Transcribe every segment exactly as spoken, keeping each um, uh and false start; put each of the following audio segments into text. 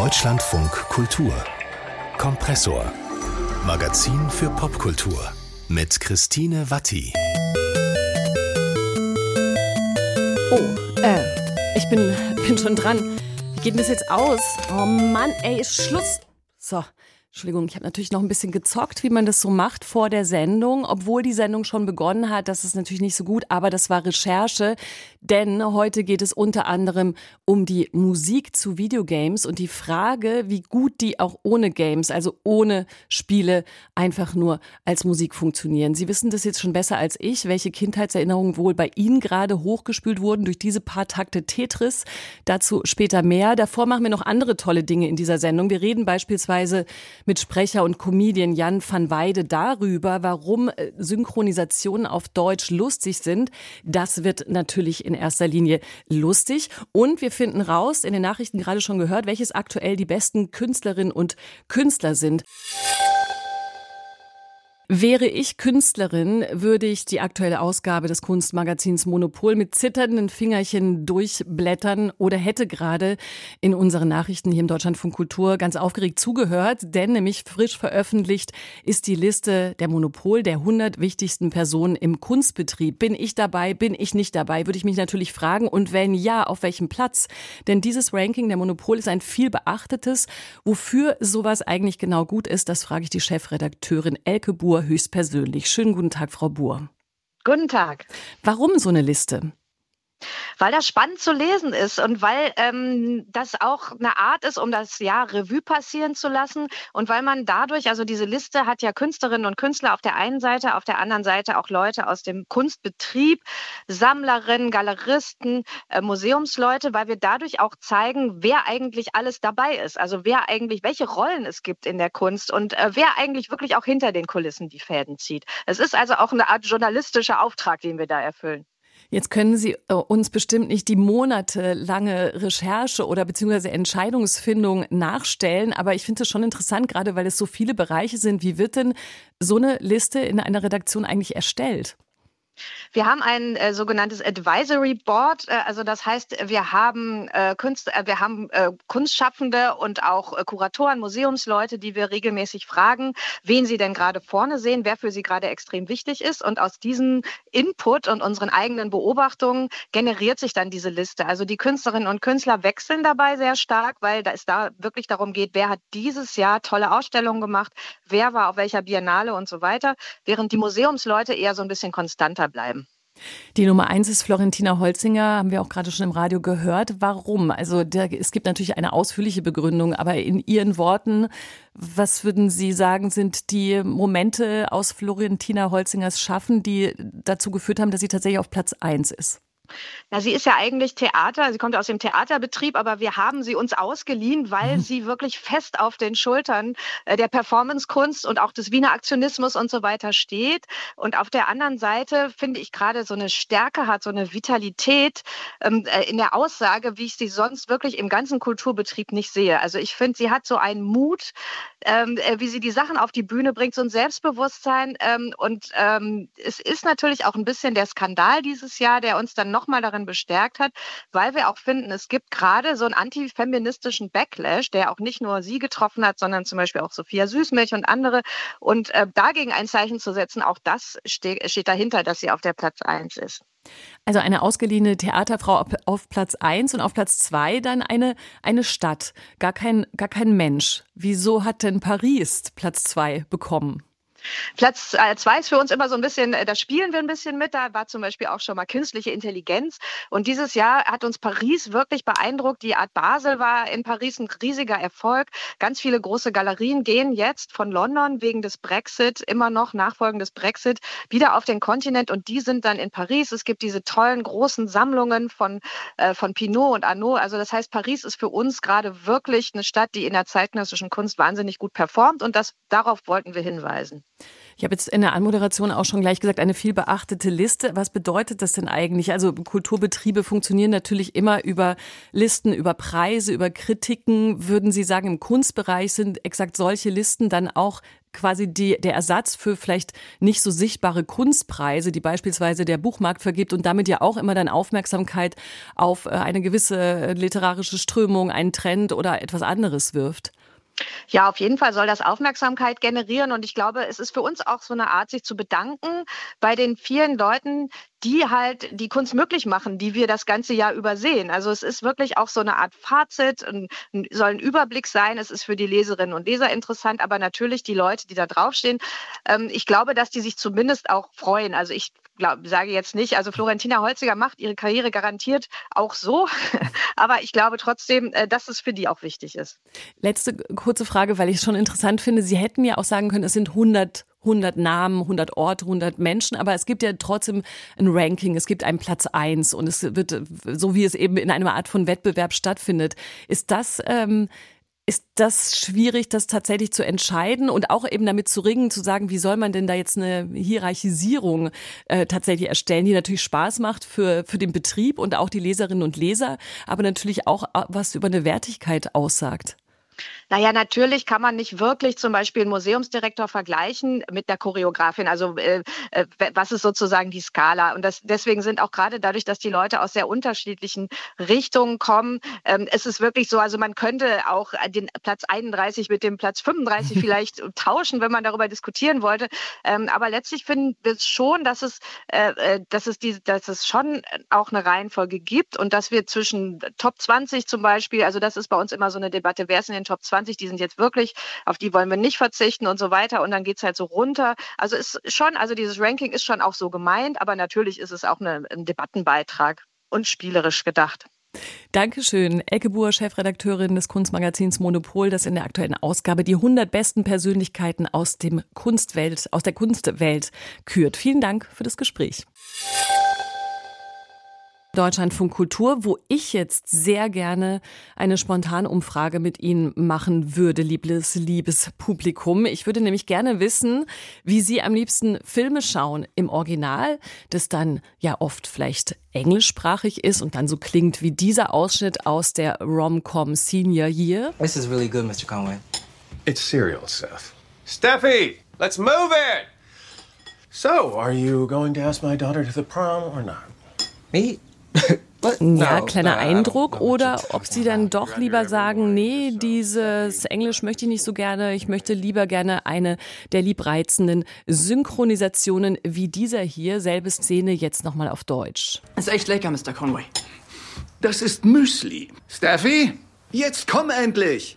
Deutschlandfunk Kultur Kompressor. Magazin für Popkultur mit Christine Watti. Oh, äh, ich bin, bin schon dran. Wie geht denn das jetzt aus? Oh Mann, ey, Schluss. So, Entschuldigung, ich habe natürlich noch ein bisschen gezockt, wie man das so macht vor der Sendung, obwohl die Sendung schon begonnen hat. Das ist natürlich nicht so gut, aber das war Recherche, denn heute geht es unter anderem um die Musik zu Videogames und die Frage, wie gut die auch ohne Games, also ohne Spiele, einfach nur als Musik funktionieren. Sie wissen das jetzt schon besser als ich, welche Kindheitserinnerungen wohl bei Ihnen gerade hochgespült wurden durch diese paar Takte Tetris. Dazu später mehr. Davor machen wir noch andere tolle Dinge in dieser Sendung. Wir reden beispielsweise mit Sprecher und Comedian Jan van Weide darüber, warum Synchronisationen auf Deutsch lustig sind. Das wird natürlich in erster Linie lustig. Und wir finden raus, in den Nachrichten gerade schon gehört, welches aktuell die besten Künstlerinnen und Künstler sind. Wäre ich Künstlerin, würde ich die aktuelle Ausgabe des Kunstmagazins Monopol mit zitternden Fingerchen durchblättern oder hätte gerade in unseren Nachrichten hier im Deutschlandfunk Kultur ganz aufgeregt zugehört, denn nämlich frisch veröffentlicht ist die Liste der Monopol der hundert wichtigsten Personen im Kunstbetrieb. Bin ich dabei, bin ich nicht dabei, würde ich mich natürlich fragen, und wenn ja, auf welchem Platz? Denn dieses Ranking der Monopol ist ein viel beachtetes. Wofür sowas eigentlich genau gut ist, das frage ich die Chefredakteurin Elke Buhr höchstpersönlich. Schönen guten Tag, Frau Buhr. Guten Tag. Warum so eine Liste? Weil das spannend zu lesen ist und weil ähm, das auch eine Art ist, um das Jahr Revue passieren zu lassen und weil man dadurch, also diese Liste hat ja Künstlerinnen und Künstler auf der einen Seite, auf der anderen Seite auch Leute aus dem Kunstbetrieb, Sammlerinnen, Galeristen, äh, Museumsleute, weil wir dadurch auch zeigen, wer eigentlich alles dabei ist, also wer eigentlich, welche Rollen es gibt in der Kunst und äh, wer eigentlich wirklich auch hinter den Kulissen die Fäden zieht. Es ist also auch eine Art journalistischer Auftrag, den wir da erfüllen. Jetzt können Sie äh, uns bestimmt nicht die monatelange Recherche oder beziehungsweise Entscheidungsfindung nachstellen, aber ich finde es schon interessant, gerade weil es so viele Bereiche sind. Wie wird denn so eine Liste in einer Redaktion eigentlich erstellt? Wir haben ein äh, sogenanntes Advisory Board, äh, also das heißt, wir haben, äh, Künstler, äh, wir haben äh, Kunstschaffende und auch äh, Kuratoren, Museumsleute, die wir regelmäßig fragen, wen sie denn gerade vorne sehen, wer für sie gerade extrem wichtig ist. Und aus diesem Input und unseren eigenen Beobachtungen generiert sich dann diese Liste. Also die Künstlerinnen und Künstler wechseln dabei sehr stark, weil da es da wirklich darum geht, wer hat dieses Jahr tolle Ausstellungen gemacht, wer war auf welcher Biennale und so weiter, während die Museumsleute eher so ein bisschen konstanter bleiben. Die Nummer eins ist Florentina Holzinger, haben wir auch gerade schon im Radio gehört. Warum? Also der, es gibt natürlich eine ausführliche Begründung, aber in Ihren Worten, was würden Sie sagen, sind die Momente aus Florentina Holzingers Schaffen, die dazu geführt haben, dass sie tatsächlich auf Platz eins ist? Na, sie ist ja eigentlich Theater, sie kommt aus dem Theaterbetrieb, aber wir haben sie uns ausgeliehen, weil mhm. sie wirklich fest auf den Schultern der Performancekunst und auch des Wiener Aktionismus und so weiter steht. Und auf der anderen Seite finde ich gerade so eine Stärke hat, so eine Vitalität ähm, in der Aussage, wie ich sie sonst wirklich im ganzen Kulturbetrieb nicht sehe. Also ich finde, sie hat so einen Mut, ähm, wie sie die Sachen auf die Bühne bringt, so ein Selbstbewusstsein. Ähm, und ähm, es ist natürlich auch ein bisschen der Skandal dieses Jahr, der uns dann noch mal darin bestärkt hat, weil wir auch finden, es gibt gerade so einen antifeministischen Backlash, der auch nicht nur sie getroffen hat, sondern zum Beispiel auch Sophia Süßmilch und andere. Und äh, dagegen ein Zeichen zu setzen, auch das ste- steht dahinter, dass sie auf der Platz eins ist. Also eine ausgeliehene Theaterfrau auf Platz eins und auf Platz zwei dann eine, eine Stadt, gar kein, gar kein Mensch. Wieso hat denn Paris Platz zwei bekommen? Platz äh, zwei ist für uns immer so ein bisschen, äh, da spielen wir ein bisschen mit, da war zum Beispiel auch schon mal künstliche Intelligenz und dieses Jahr hat uns Paris wirklich beeindruckt, die Art Basel war in Paris ein riesiger Erfolg, ganz viele große Galerien gehen jetzt von London wegen des Brexit, immer noch nachfolgend des Brexit, wieder auf den Kontinent und die sind dann in Paris, es gibt diese tollen großen Sammlungen von, äh, von Pinault und Arnaud, also das heißt, Paris ist für uns gerade wirklich eine Stadt, die in der zeitgenössischen Kunst wahnsinnig gut performt und das, darauf wollten wir hinweisen. Ich habe jetzt in der Anmoderation auch schon gleich gesagt, eine viel beachtete Liste. Was bedeutet das denn eigentlich? Also Kulturbetriebe funktionieren natürlich immer über Listen, über Preise, über Kritiken. Würden Sie sagen, im Kunstbereich sind exakt solche Listen dann auch quasi die, der Ersatz für vielleicht nicht so sichtbare Kunstpreise, die beispielsweise der Buchmarkt vergibt und damit ja auch immer dann Aufmerksamkeit auf eine gewisse literarische Strömung, einen Trend oder etwas anderes wirft. Ja, auf jeden Fall soll das Aufmerksamkeit generieren und ich glaube, es ist für uns auch so eine Art, sich zu bedanken bei den vielen Leuten, die halt die Kunst möglich machen, die wir das ganze Jahr übersehen. Also es ist wirklich auch so eine Art Fazit, ein, soll ein Überblick sein. Es ist für die Leserinnen und Leser interessant, aber natürlich die Leute, die da draufstehen. Ähm, ich glaube, dass die sich zumindest auch freuen. Also ich glaub, sage jetzt nicht, also Florentina Holziger macht ihre Karriere garantiert auch so, aber ich glaube trotzdem, dass es für die auch wichtig ist. Letzte kurze Frage, weil ich es schon interessant finde. Sie hätten ja auch sagen können, es sind hundert hundert Namen, hundert Orte, hundert Menschen, aber es gibt ja trotzdem ein Ranking, es gibt einen Platz eins und es wird, so wie es eben in einer Art von Wettbewerb stattfindet. Ist das, ähm, ist das schwierig, das tatsächlich zu entscheiden und auch eben damit zu ringen, zu sagen, wie soll man denn da jetzt eine Hierarchisierung äh, tatsächlich erstellen, die natürlich Spaß macht für, für den Betrieb und auch die Leserinnen und Leser, aber natürlich auch was über eine Wertigkeit aussagt? Naja, natürlich kann man nicht wirklich zum Beispiel einen Museumsdirektor vergleichen mit der Choreografin. Also äh, äh, was ist sozusagen die Skala? Und das, deswegen sind auch gerade dadurch, dass die Leute aus sehr unterschiedlichen Richtungen kommen, ähm, es ist wirklich so, also man könnte auch den Platz einunddreißig mit dem Platz fünfunddreißig vielleicht tauschen, wenn man darüber diskutieren wollte. Ähm, aber letztlich finden wir schon, dass es, äh, dass, es die, dass es schon auch eine Reihenfolge gibt und dass wir zwischen Top zwanzig zum Beispiel, also das ist bei uns immer so eine Debatte, wer ist in den Top zwanzig? Die sind jetzt wirklich, auf die wollen wir nicht verzichten und so weiter. Und dann geht's halt so runter. Also ist schon, also dieses Ranking ist schon auch so gemeint, aber natürlich ist es auch eine, ein Debattenbeitrag und spielerisch gedacht. Dankeschön. Elke Buhr, Chefredakteurin des Kunstmagazins Monopol, das in der aktuellen Ausgabe die hundert besten Persönlichkeiten aus dem Kunstwelt, aus der Kunstwelt kürt. Vielen Dank für das Gespräch. Deutschlandfunk Kultur, wo ich jetzt sehr gerne eine Spontanumfrage mit Ihnen machen würde, liebes, liebes Publikum. Ich würde nämlich gerne wissen, wie Sie am liebsten Filme schauen im Original, das dann ja oft vielleicht englischsprachig ist und dann so klingt wie dieser Ausschnitt aus der Rom-Com Senior Year. This is really good, Mister Conway. It's cereal, Seth. Steffi, let's move it! So, are you going to ask my daughter to the prom or not? Me? Ja, kleiner Eindruck. Oder ob Sie dann doch lieber sagen, nee, dieses Englisch möchte ich nicht so gerne. Ich möchte lieber gerne eine der liebreizenden Synchronisationen wie dieser hier. Selbe Szene, jetzt nochmal auf Deutsch. Ist echt lecker, Mister Conway. Das ist Müsli. Steffi, jetzt komm endlich.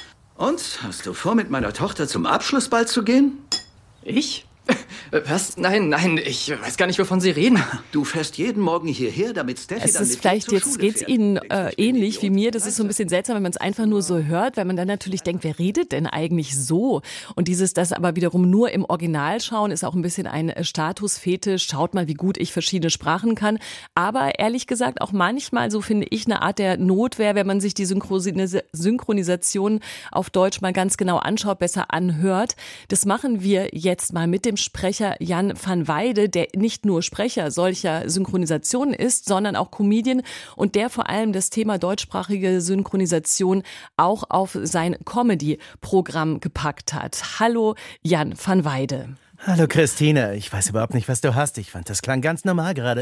Und, hast du vor, mit meiner Tochter zum Abschlussball zu gehen? Ich? Was? Nein, nein, ich weiß gar nicht, wovon Sie reden. Du fährst jeden Morgen hierher, damit Steffi es dann ist mit vielleicht dir zur jetzt Schule geht's fährt. Ihnen äh, ähnlich wie mir. Das ist so ein bisschen seltsam, wenn man es einfach nur so hört, weil man dann natürlich denkt, wer redet denn eigentlich so? Und dieses, das aber wiederum nur im Original schauen, ist auch ein bisschen ein Statusfetisch. Schaut mal, wie gut ich verschiedene Sprachen kann. Aber ehrlich gesagt auch manchmal, so finde ich, eine Art der Notwehr, wenn man sich die Synchronis- Synchronisation auf Deutsch mal ganz genau anschaut, besser anhört. Das machen wir jetzt mal mit dem Sprecher Jan van Weide, der nicht nur Sprecher solcher Synchronisationen ist, sondern auch Comedian und der vor allem das Thema deutschsprachige Synchronisation auch auf sein Comedy-Programm gepackt hat. Hallo Jan van Weide. Hallo Christine, ich weiß überhaupt nicht, was du hast. Ich fand, das klang ganz normal gerade.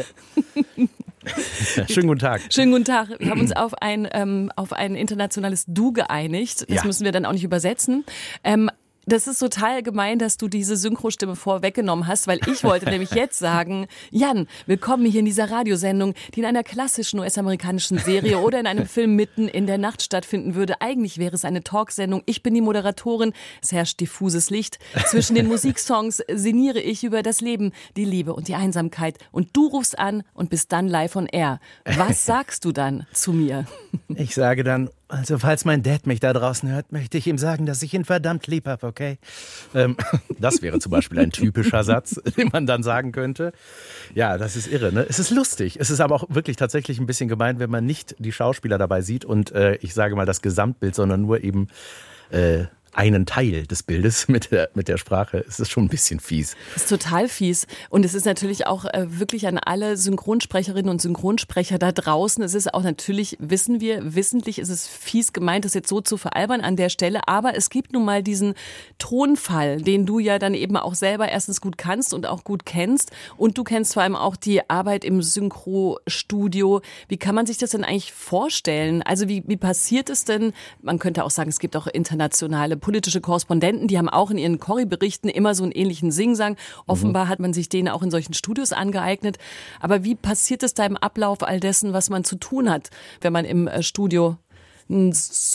Schönen guten Tag. Schönen guten Tag. Wir haben uns auf ein, ähm, auf ein internationales Du geeinigt. Das Ja. müssen wir dann auch nicht übersetzen. Ähm, Das ist total gemein, dass du diese Synchrostimme vorweggenommen hast, weil ich wollte nämlich jetzt sagen, Jan, willkommen hier in dieser Radiosendung, die in einer klassischen U S-amerikanischen Serie oder in einem Film mitten in der Nacht stattfinden würde. Eigentlich wäre es eine Talksendung. Ich bin die Moderatorin. Es herrscht diffuses Licht. Zwischen den Musiksongs sinniere ich über das Leben, die Liebe und die Einsamkeit. Und du rufst an und bist dann live on air. Was sagst du dann zu mir? Ich sage dann, also falls mein Dad mich da draußen hört, möchte ich ihm sagen, dass ich ihn verdammt lieb habe, okay? Ähm, das wäre zum Beispiel ein typischer Satz, den man dann sagen könnte. Ja, das ist irre, ne? Es ist lustig. Es ist aber auch wirklich tatsächlich ein bisschen gemein, wenn man nicht die Schauspieler dabei sieht und äh, ich sage mal das Gesamtbild, sondern nur eben äh, einen Teil des Bildes mit der, mit der Sprache, ist es schon ein bisschen fies. Das ist total fies. Und es ist natürlich auch äh, wirklich an alle Synchronsprecherinnen und Synchronsprecher da draußen. Es ist auch natürlich, wissen wir, wissentlich ist es fies gemeint, das jetzt so zu veralbern an der Stelle. Aber es gibt nun mal diesen Tonfall, den du ja dann eben auch selber erstens gut kannst und auch gut kennst. Und du kennst vor allem auch die Arbeit im Synchrostudio. Wie kann man sich das denn eigentlich vorstellen? Also wie, wie passiert es denn? Man könnte auch sagen, es gibt auch internationale politische Korrespondenten, die haben auch in ihren Corrie-Berichten immer so einen ähnlichen Singsang. Offenbar mhm. hat man sich denen auch in solchen Studios angeeignet. Aber wie passiert es da im Ablauf all dessen, was man zu tun hat, wenn man im Studio ein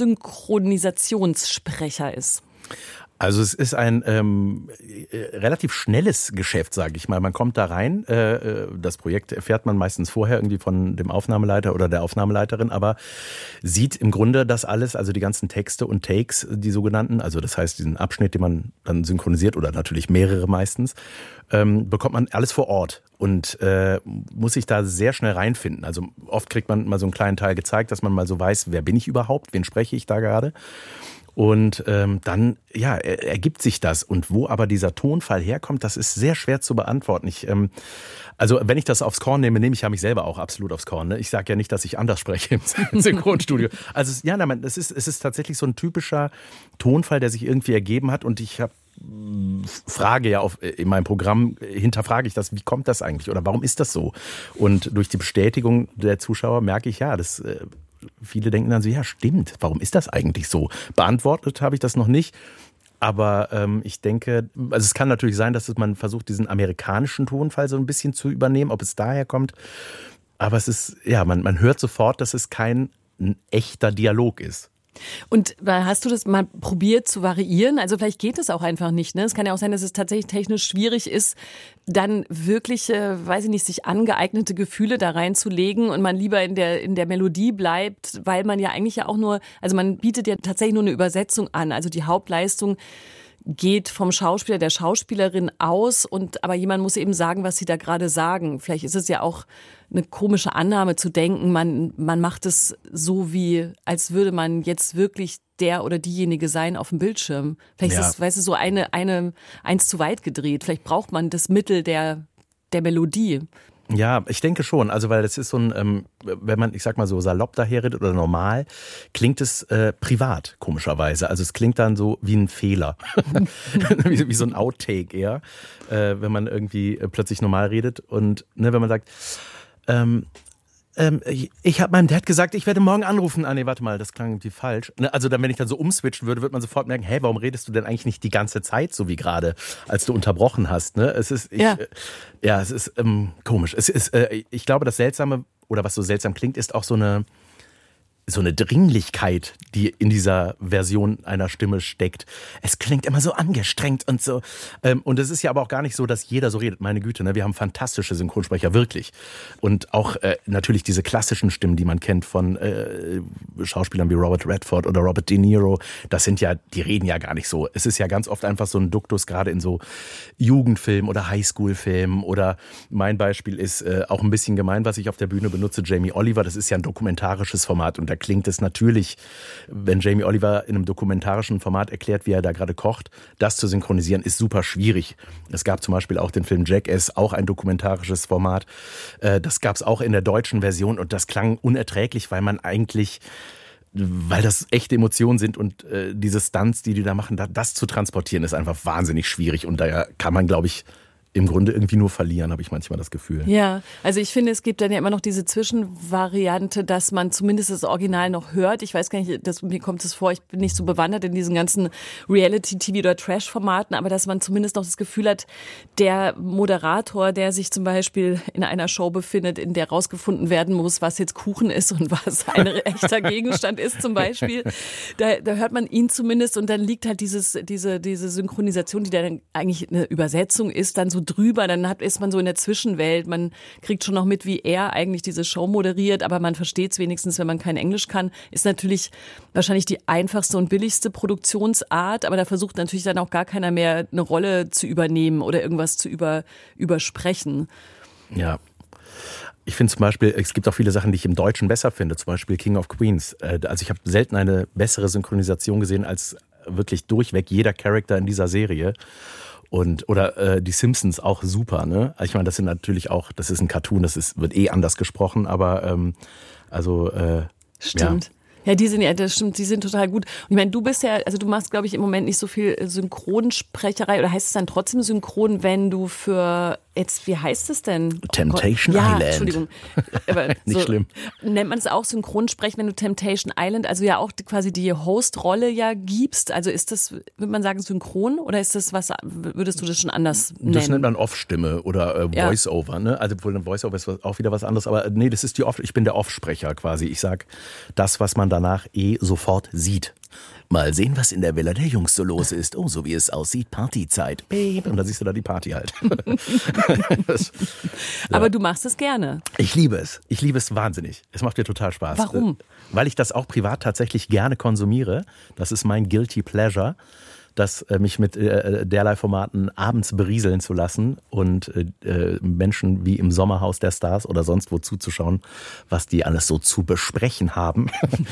Synchronisationssprecher ist? Also es ist ein ähm, relativ schnelles Geschäft, sage ich mal. Man kommt da rein, äh, das Projekt erfährt man meistens vorher irgendwie von dem Aufnahmeleiter oder der Aufnahmeleiterin, aber sieht im Grunde das alles, also die ganzen Texte und Takes, die sogenannten, also das heißt diesen Abschnitt, den man dann synchronisiert oder natürlich mehrere meistens, ähm, bekommt man alles vor Ort und äh, muss sich da sehr schnell reinfinden. Also oft kriegt man mal so einen kleinen Teil gezeigt, dass man mal so weiß, wer bin ich überhaupt, wen spreche ich da gerade. Und ähm, dann ja, er, ergibt sich das. Und wo aber dieser Tonfall herkommt, das ist sehr schwer zu beantworten. Ich, ähm, also wenn ich das aufs Korn nehme, nehme ich ja mich selber auch absolut aufs Korn. Ne? Ich sage ja nicht, dass ich anders spreche im Synchronstudio. Also es, ja, nein, es ist, es ist tatsächlich so ein typischer Tonfall, der sich irgendwie ergeben hat. Und ich habe Frage ja auf, in meinem Programm, hinterfrage ich das, wie kommt das eigentlich oder warum ist das so? Und durch die Bestätigung der Zuschauer merke ich, ja, das... Äh, viele denken dann so, ja stimmt, warum ist das eigentlich so? Beantwortet habe ich das noch nicht, aber ähm, ich denke, also es kann natürlich sein, dass man versucht, diesen amerikanischen Tonfall so ein bisschen zu übernehmen, ob es daher kommt, aber es ist, ja, man, man hört sofort, dass es kein ein echter Dialog ist. Und hast du das mal probiert zu variieren? Also vielleicht geht es auch einfach nicht. Ne? Es kann ja auch sein, dass es tatsächlich technisch schwierig ist, dann wirklich, äh, weiß ich nicht, sich angeeignete Gefühle da reinzulegen und man lieber in der, in der Melodie bleibt, weil man ja eigentlich ja auch nur, also man bietet ja tatsächlich nur eine Übersetzung an. Also die Hauptleistung geht vom Schauspieler, der Schauspielerin aus und aber jemand muss eben sagen, was sie da gerade sagen. Vielleicht ist es ja auch eine komische Annahme zu denken, man, man macht es so wie, als würde man jetzt wirklich der oder diejenige sein auf dem Bildschirm. Vielleicht ja. ist es, weißt du, so eine, eine, eins zu weit gedreht. Vielleicht braucht man das Mittel der, der Melodie. Ja, ich denke schon. Also, weil das ist so ein, ähm, wenn man, ich sag mal so salopp daherredet oder normal, klingt es äh, privat, komischerweise. Also es klingt dann so wie ein Fehler. wie, wie so ein Outtake eher, äh, wenn man irgendwie äh, plötzlich normal redet. Und ne, wenn man sagt, ähm, ähm, ich, ich habe meinem Dad gesagt, ich werde morgen anrufen. Ah nee, warte mal, das klang irgendwie falsch. Also dann, wenn ich dann so umswitchen würde, würde man sofort merken, hey, warum redest du denn eigentlich nicht die ganze Zeit so wie gerade, als du unterbrochen hast? Ne? Es ist, ich, ja. Äh, ja, es ist ähm, komisch. Es ist, äh, ich glaube, das Seltsame oder was so seltsam klingt, ist auch so eine so eine Dringlichkeit, die in dieser Version einer Stimme steckt. Es klingt immer so angestrengt und so. Und es ist ja aber auch gar nicht so, dass jeder so redet. Meine Güte, ne? Wir haben fantastische Synchronsprecher, wirklich. Und auch äh, natürlich diese klassischen Stimmen, die man kennt von äh, Schauspielern wie Robert Redford oder Robert De Niro. Das sind ja, die reden ja gar nicht so. Es ist ja ganz oft einfach so ein Duktus, gerade in so Jugendfilmen oder Highschool-Filmen. Oder mein Beispiel ist äh, auch ein bisschen gemein, was ich auf der Bühne benutze, Jamie Oliver. Das ist ja ein dokumentarisches Format und da klingt es natürlich, wenn Jamie Oliver in einem dokumentarischen Format erklärt, wie er da gerade kocht, das zu synchronisieren, ist super schwierig. Es gab zum Beispiel auch den Film Jackass, auch ein dokumentarisches Format. Das gab es auch in der deutschen Version und das klang unerträglich, weil man eigentlich, weil das echte Emotionen sind und äh, diese Stunts, die die da machen, das zu transportieren, ist einfach wahnsinnig schwierig und da kann man, glaube ich, im Grunde irgendwie nur verlieren, habe ich manchmal das Gefühl. Ja, also ich finde, es gibt dann ja immer noch diese Zwischenvariante, dass man zumindest das Original noch hört. Ich weiß gar nicht, das, mir kommt es vor, ich bin nicht so bewandert in diesen ganzen Reality-T V- oder Trash-Formaten, aber dass man zumindest noch das Gefühl hat, der Moderator, der sich zum Beispiel in einer Show befindet, in der rausgefunden werden muss, was jetzt Kuchen ist und was ein echter Gegenstand ist zum Beispiel, da, da hört man ihn zumindest und dann liegt halt dieses, diese, diese Synchronisation, die dann eigentlich eine Übersetzung ist, dann so drüber, dann hat, ist man so in der Zwischenwelt, man kriegt schon noch mit, wie er eigentlich diese Show moderiert, aber man versteht es wenigstens, wenn man kein Englisch kann, ist natürlich wahrscheinlich die einfachste und billigste Produktionsart, aber da versucht natürlich dann auch gar keiner mehr eine Rolle zu übernehmen oder irgendwas zu über, übersprechen. Ja. Ich finde zum Beispiel, es gibt auch viele Sachen, die ich im Deutschen besser finde, zum Beispiel King of Queens. Also ich habe selten eine bessere Synchronisation gesehen als wirklich durchweg jeder Charakter in dieser Serie. Und, oder äh, die Simpsons auch super, ne? Ich meine, das sind natürlich auch, das ist ein Cartoon, das ist, wird eh anders gesprochen, aber ähm, also äh, Stimmt. Ja. Ja, die sind ja, das stimmt, die sind total gut. Und ich meine, du bist ja, also du machst, glaube ich, im Moment nicht so viel Synchronsprecherei, oder heißt es dann trotzdem synchron, wenn du für, jetzt, wie heißt es denn? Temptation oh ja, Island. Entschuldigung. Aber Nicht so, schlimm. Nennt man es auch Synchronsprechen, wenn du Temptation Island, also ja auch quasi die Host-Rolle ja gibst? Also ist das, würde man sagen, synchron, oder ist das was, würdest du das schon anders nennen? Das nennt man Off-Stimme oder äh, Ja. Voice-Over, ne? Also wohl ein Voice-Over ist auch wieder was anderes, aber nee, das ist die Off, ich bin der Off-Sprecher quasi. Ich sag das, was man danach eh sofort sieht. Mal sehen, was in der Villa der Jungs so los ist. Oh, so wie es aussieht, Partyzeit. Und da siehst du da die Party halt. das, ja. Aber du machst es gerne. Ich liebe es. Ich liebe es wahnsinnig. Es macht mir total Spaß. Warum? Weil ich das auch privat tatsächlich gerne konsumiere. Das ist mein Guilty Pleasure, das äh, mich mit äh, derlei Formaten abends berieseln zu lassen und äh, Menschen wie im Sommerhaus der Stars oder sonst wo zuzuschauen, was die alles so zu besprechen haben.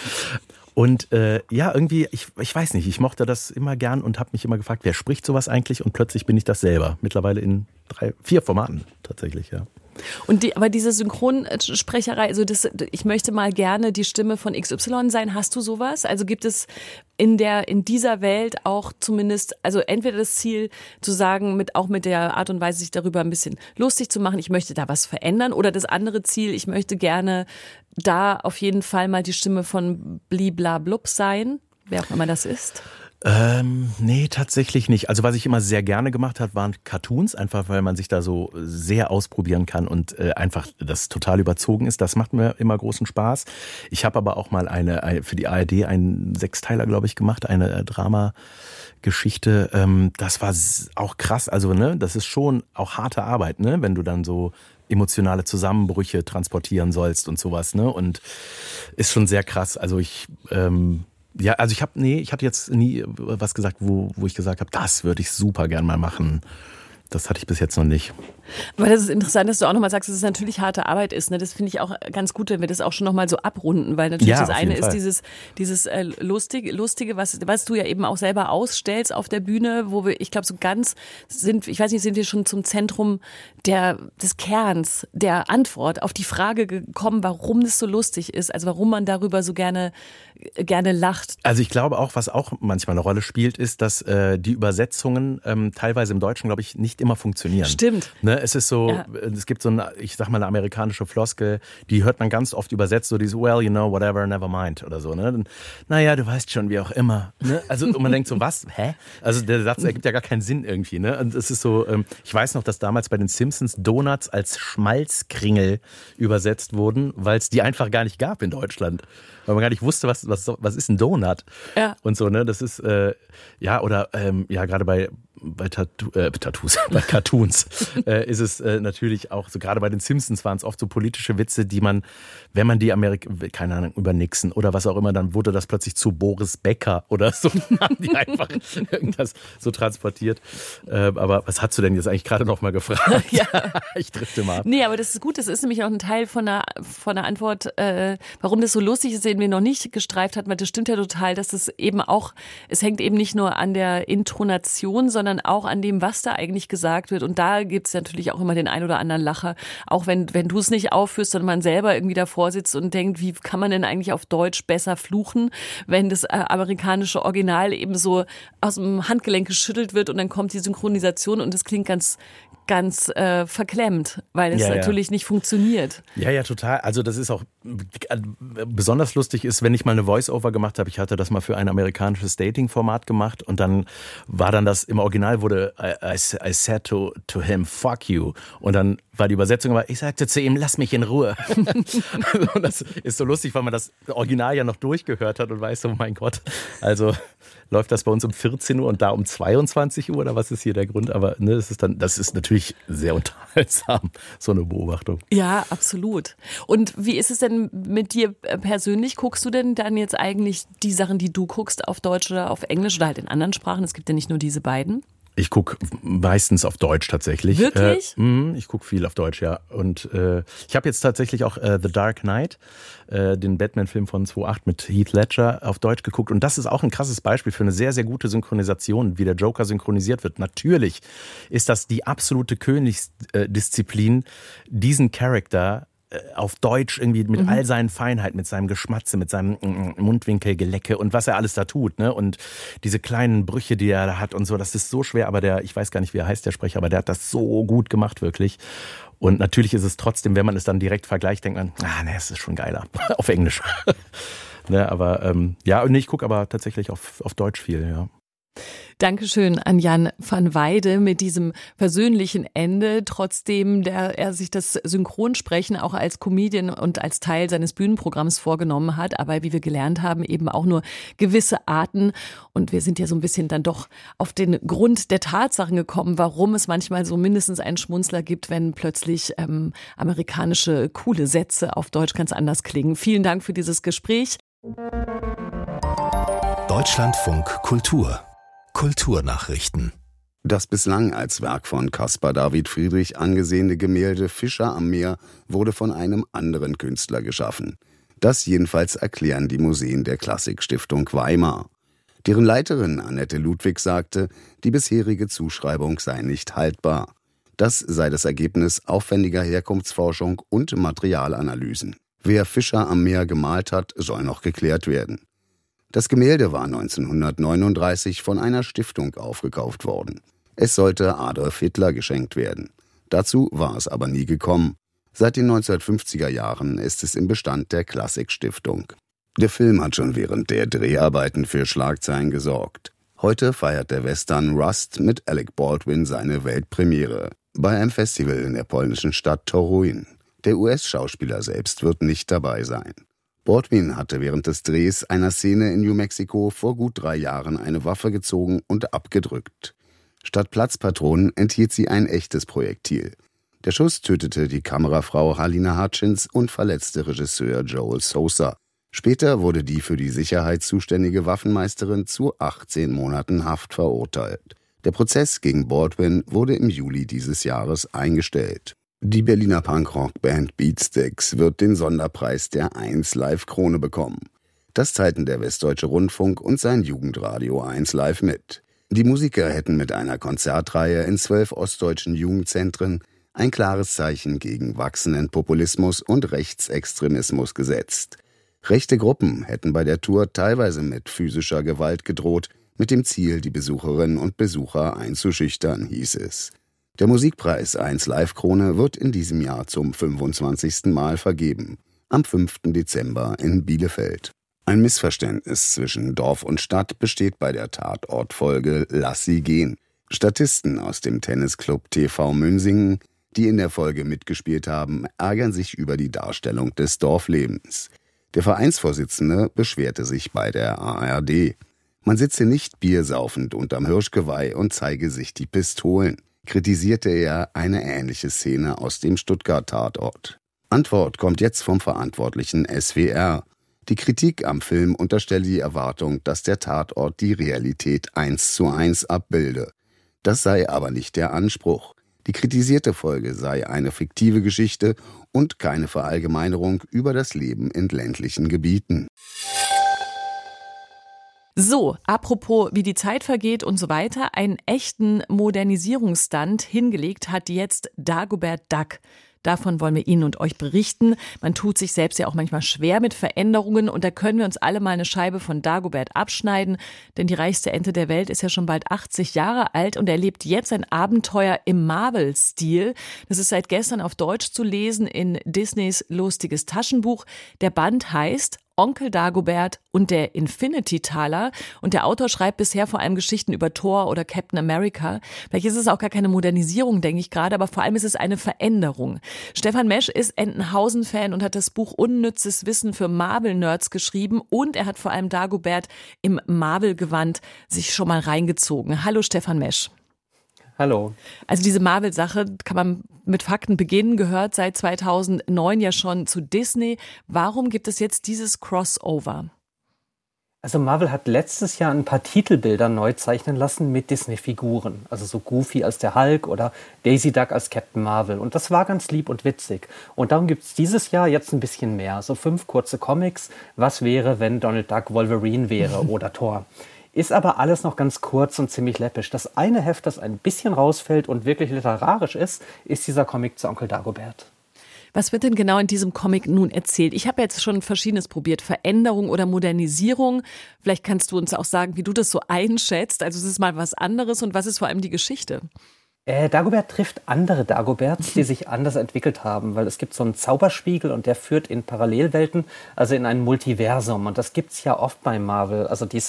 Und äh, ja, irgendwie, ich, ich weiß nicht, ich mochte das immer gern und habe mich immer gefragt, wer spricht sowas eigentlich? Und plötzlich bin ich das selber. Mittlerweile in drei, vier Formaten tatsächlich, ja. Und die, aber diese Synchronsprecherei, also das, ich möchte mal gerne die Stimme von X Y sein. Hast du sowas? Also gibt es in der, in dieser Welt auch zumindest, also entweder das Ziel zu sagen, mit, auch mit der Art und Weise, sich darüber ein bisschen lustig zu machen, ich möchte da was verändern, oder das andere Ziel, ich möchte gerne da auf jeden Fall mal die Stimme von Bliblablub sein, wer auch immer das ist. Ähm, nee, tatsächlich nicht. Also was ich immer sehr gerne gemacht habe, waren Cartoons, einfach weil man sich da so sehr ausprobieren kann und äh, einfach das total überzogen ist. Das macht mir immer großen Spaß. Ich habe aber auch mal eine, eine für die A R D einen Sechsteiler, glaube ich, gemacht, eine äh, Drama-Geschichte. Ähm, das war auch krass. Also ne, das ist schon auch harte Arbeit, ne, wenn du dann so emotionale Zusammenbrüche transportieren sollst und sowas, ne, und ist schon sehr krass. Also ich ähm, Ja, also ich habe, nee, ich hatte jetzt nie was gesagt, wo, wo ich gesagt habe, das würde ich super gern mal machen. Das hatte ich bis jetzt noch nicht. Aber das ist interessant, dass du auch nochmal sagst, dass es natürlich harte Arbeit ist. Ne? Das finde ich auch ganz gut, wenn wir das auch schon nochmal so abrunden, weil natürlich Ja, das auf eine jeden ist Fall. dieses, dieses äh, Lustige, Lustige, was, was du ja eben auch selber ausstellst auf der Bühne, wo wir, ich glaube, so ganz sind, ich weiß nicht, sind wir schon zum Zentrum der, des Kerns, der Antwort auf die Frage gekommen, warum das so lustig ist, also warum man darüber so gerne, gerne lacht. Also ich glaube auch, was auch manchmal eine Rolle spielt, ist, dass äh, die Übersetzungen ähm, teilweise im Deutschen, glaube ich, nicht immer funktionieren. Stimmt. Ne, es ist so, Ja. es gibt so eine, ich sag mal, eine amerikanische Floskel, die hört man ganz oft übersetzt, so dieses, well, you know, whatever, never mind oder so. Ne? Naja, du weißt schon, wie auch immer. Ne? Also und man denkt so, was? Hä? Also der Satz ergibt ja gar keinen Sinn irgendwie. Ne? Und es ist so, ähm, ich weiß noch, dass damals bei den Simpsons Donuts als Schmalzkringel übersetzt wurden, weil es die einfach gar nicht gab in Deutschland. Weil man gar nicht wusste, was, was, was ist ein Donut? Ja. Und so, ne? Das ist, äh, ja, oder ähm, ja, gerade bei, bei Tattoo, äh, Tattoos, bei Cartoons äh, ist es äh, natürlich auch so, gerade bei den Simpsons waren es oft so politische Witze, die man, wenn man die Amerika, keine Ahnung, über Nixon oder was auch immer, dann wurde das plötzlich zu Boris Becker oder so, haben die einfach irgendwas so transportiert. Äh, aber was hast du denn jetzt eigentlich gerade noch mal gefragt? Ja. Ich drifte mal ab. Nee, aber das ist gut. Das ist nämlich auch ein Teil von der, von der Antwort, äh, warum das so lustig ist, den wir noch nicht gestreift hatten, weil das stimmt ja total, dass es eben auch, es hängt eben nicht nur an der Intonation, sondern auch an dem, was da eigentlich gesagt wird. Und da gibt es natürlich auch immer den ein oder anderen Lacher. Auch wenn, wenn du es nicht aufführst, sondern man selber irgendwie davor sitzt und denkt, wie kann man denn eigentlich auf Deutsch besser fluchen, wenn das äh, amerikanische Original eben so aus dem Handgelenk geschüttelt wird und dann kommt die Synchronisation und das klingt ganz ganz äh, verklemmt, weil es Ja, ja. natürlich nicht funktioniert. Ja, ja, total. Also das ist auch besonders lustig ist, wenn ich mal eine Voice-Over gemacht habe. Ich hatte das mal für ein amerikanisches Dating-Format gemacht und dann war dann das, im Original wurde I, I, I said to, to him, fuck you. Und dann war die Übersetzung aber, ich sagte zu ihm, lass mich in Ruhe. Und das ist so lustig, weil man das Original ja noch durchgehört hat und weiß, oh mein Gott, also läuft das bei uns um vierzehn Uhr und da um zweiundzwanzig Uhr oder was ist hier der Grund? Aber ne, das ist dann, das ist natürlich sehr unterhaltsam, so eine Beobachtung. Ja, absolut. Und wie ist es denn mit dir persönlich? Guckst du denn dann jetzt eigentlich die Sachen, die du guckst, auf Deutsch oder auf Englisch oder halt in anderen Sprachen? Es gibt ja nicht nur diese beiden. Ich gucke meistens auf Deutsch tatsächlich. Wirklich? Äh, mh, ich gucke viel auf Deutsch, ja. Und äh, ich habe jetzt tatsächlich auch äh, The Dark Knight, äh, den Batman-Film von zweitausendacht mit Heath Ledger, auf Deutsch geguckt. Und das ist auch ein krasses Beispiel für eine sehr, sehr gute Synchronisation, wie der Joker synchronisiert wird. Natürlich ist das die absolute Königsdisziplin, diesen Charakter auf Deutsch irgendwie mit mhm. all seinen Feinheiten, mit seinem Geschmatze, mit seinem Mundwinkelgelecke und was er alles da tut, ne? Und diese kleinen Brüche, die er da hat und so, das ist so schwer, aber der, ich weiß gar nicht, wie er heißt, der Sprecher, aber der hat das so gut gemacht, wirklich. Und natürlich ist es trotzdem, wenn man es dann direkt vergleicht, denkt man, ah, ne, es ist schon geiler, auf Englisch. Ne, aber ähm, ja, und ich gucke aber tatsächlich auf, auf Deutsch viel, ja. Dankeschön an Jan van Weide mit diesem persönlichen Ende, trotzdem der er sich das Synchronsprechen auch als Comedian und als Teil seines Bühnenprogramms vorgenommen hat, aber wie wir gelernt haben, eben auch nur gewisse Arten. Und wir sind ja so ein bisschen dann doch auf den Grund der Tatsachen gekommen, warum es manchmal so mindestens einen Schmunzler gibt, wenn plötzlich ähm, amerikanische coole Sätze auf Deutsch ganz anders klingen. Vielen Dank für dieses Gespräch. Deutschlandfunk Kultur Kulturnachrichten. Das bislang als Werk von Caspar David Friedrich angesehene Gemälde Fischer am Meer wurde von einem anderen Künstler geschaffen. Das jedenfalls erklären die Museen der Klassikstiftung Weimar. Deren Leiterin Annette Ludwig sagte, die bisherige Zuschreibung sei nicht haltbar. Das sei das Ergebnis aufwendiger Herkunftsforschung und Materialanalysen. Wer Fischer am Meer gemalt hat, soll noch geklärt werden. Das Gemälde war neunzehnhundertneununddreißig von einer Stiftung aufgekauft worden. Es sollte Adolf Hitler geschenkt werden. Dazu war es aber nie gekommen. Seit den neunzehnhundertfünfziger Jahren ist es im Bestand der Klassikstiftung. Der Film hat schon während der Dreharbeiten für Schlagzeilen gesorgt. Heute feiert der Western Rust mit Alec Baldwin seine Weltpremiere bei einem Festival in der polnischen Stadt Toruń. Der U S-Schauspieler selbst wird nicht dabei sein. Baldwin hatte während des Drehs einer Szene in New Mexico vor gut drei Jahren eine Waffe gezogen und abgedrückt. Statt Platzpatronen enthielt sie ein echtes Projektil. Der Schuss tötete die Kamerafrau Halina Hutchins und verletzte Regisseur Joel Sousa. Später wurde die für die Sicherheit zuständige Waffenmeisterin zu achtzehn Monaten Haft verurteilt. Der Prozess gegen Baldwin wurde im Juli dieses Jahres eingestellt. Die Berliner Punkrock-Band Beatsteaks wird den Sonderpreis der eins Live Krone bekommen. Das teilten der Westdeutsche Rundfunk und sein Jugendradio eins Live mit. Die Musiker hätten mit einer Konzertreihe in zwölf ostdeutschen Jugendzentren ein klares Zeichen gegen wachsenden Populismus und Rechtsextremismus gesetzt. Rechte Gruppen hätten bei der Tour teilweise mit physischer Gewalt gedroht, mit dem Ziel, die Besucherinnen und Besucher einzuschüchtern, hieß es. Der Musikpreis eins Live Krone wird in diesem Jahr zum fünfundzwanzigsten Mal vergeben, am fünften Dezember in Bielefeld. Ein Missverständnis zwischen Dorf und Stadt besteht bei der Tatortfolge Lass sie gehen. Statisten aus dem Tennisclub T V Münsingen, die in der Folge mitgespielt haben, ärgern sich über die Darstellung des Dorflebens. Der Vereinsvorsitzende beschwerte sich bei der A R D. Man sitze nicht biersaufend unterm Hirschgeweih und zeige sich die Pistolen, kritisierte er eine ähnliche Szene aus dem Stuttgart-Tatort. Antwort kommt jetzt vom verantwortlichen S W R. Die Kritik am Film unterstelle die Erwartung, dass der Tatort die Realität eins zu eins abbilde. Das sei aber nicht der Anspruch. Die kritisierte Folge sei eine fiktive Geschichte und keine Verallgemeinerung über das Leben in ländlichen Gebieten. So, apropos wie die Zeit vergeht und so weiter, einen echten Modernisierungsstunt hingelegt hat jetzt Dagobert Duck. Davon wollen wir Ihnen und euch berichten. Man tut sich selbst ja auch manchmal schwer mit Veränderungen und da können wir uns alle mal eine Scheibe von Dagobert abschneiden, denn die reichste Ente der Welt ist ja schon bald achtzig Jahre alt und erlebt jetzt ein Abenteuer im Marvel-Stil. Das ist seit gestern auf Deutsch zu lesen in Disneys lustiges Taschenbuch. Der Band heißt Onkel Dagobert und der Infinity-Taler. Und der Autor schreibt bisher vor allem Geschichten über Thor oder Captain America. Vielleicht ist es auch gar keine Modernisierung, denke ich gerade, aber vor allem ist es eine Veränderung. Stefan Mesch ist Entenhausen-Fan und hat das Buch Unnützes Wissen für Marvel-Nerds geschrieben. Und er hat vor allem Dagobert im Marvel-Gewand sich schon mal reingezogen. Hallo Stefan Mesch. Hallo. Also diese Marvel-Sache kann man mit Fakten beginnen, gehört seit zweitausendneun ja schon zu Disney. Warum gibt es jetzt dieses Crossover? Also Marvel hat letztes Jahr ein paar Titelbilder neu zeichnen lassen mit Disney-Figuren. Also so Goofy als der Hulk oder Daisy Duck als Captain Marvel. Und das war ganz lieb und witzig. Und darum gibt es dieses Jahr jetzt ein bisschen mehr. So fünf kurze Comics. Was wäre, wenn Donald Duck Wolverine wäre oder Thor? Ist aber alles noch ganz kurz und ziemlich läppisch. Das eine Heft, das ein bisschen rausfällt und wirklich literarisch ist, ist dieser Comic zu Onkel Dagobert. Was wird denn genau in diesem Comic nun erzählt? Ich habe jetzt schon Verschiedenes probiert. Veränderung oder Modernisierung. Vielleicht kannst du uns auch sagen, wie du das so einschätzt. Also es ist mal was anderes und was ist vor allem die Geschichte? Äh, Dagobert trifft andere Dagoberts, die sich anders entwickelt haben, weil es gibt so einen Zauberspiegel und der führt in Parallelwelten, also in ein Multiversum. Und das gibt's ja oft bei Marvel. Also die